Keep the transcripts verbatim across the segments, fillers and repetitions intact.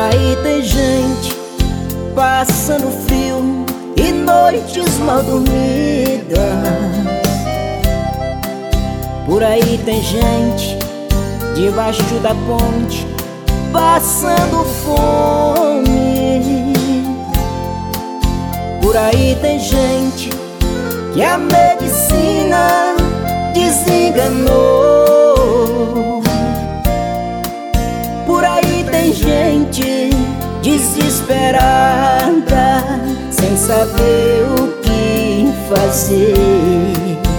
aí tem gente passando frio e noites mal dormidas. Por aí tem gente debaixo da ponte passando fome. Por aí tem gente que a medicina desenganou. Por aí tem gente desesperada, sem saber o que fazer.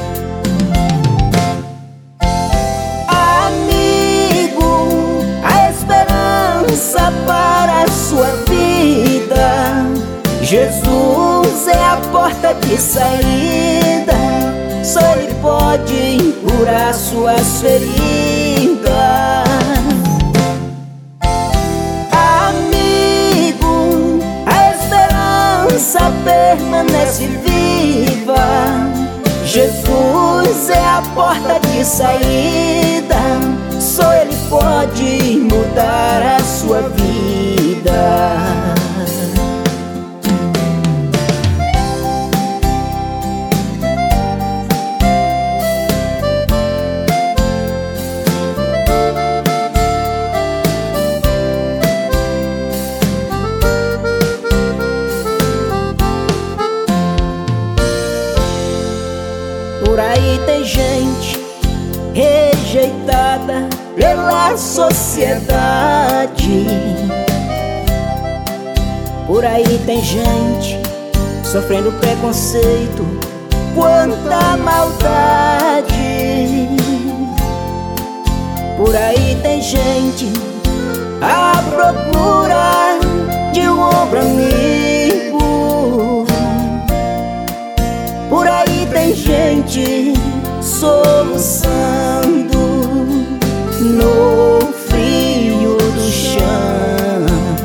Amigo, a esperança para a sua vida, Jesus é a porta de saída. Só Ele pode curar suas feridas. Amigo, a esperança permanece viva. Jesus é a porta de saída. Só Ele pode mudar a sua vida. Por aí tem gente rejeitada pela sociedade. Por aí tem gente sofrendo preconceito, quanta maldade. Por aí tem gente à procura de um ombro amigo. Por aí tem gente soluçando no frio do chão.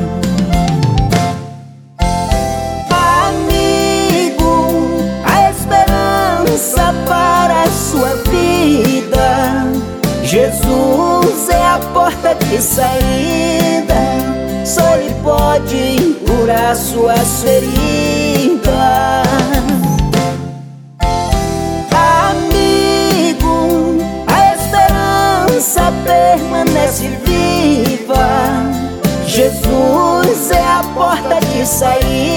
Amigo, a esperança para a sua vida, Jesus é a porta de saída. Só Ele pode curar suas feridas. Permanece viva. Jesus é a porta de saída.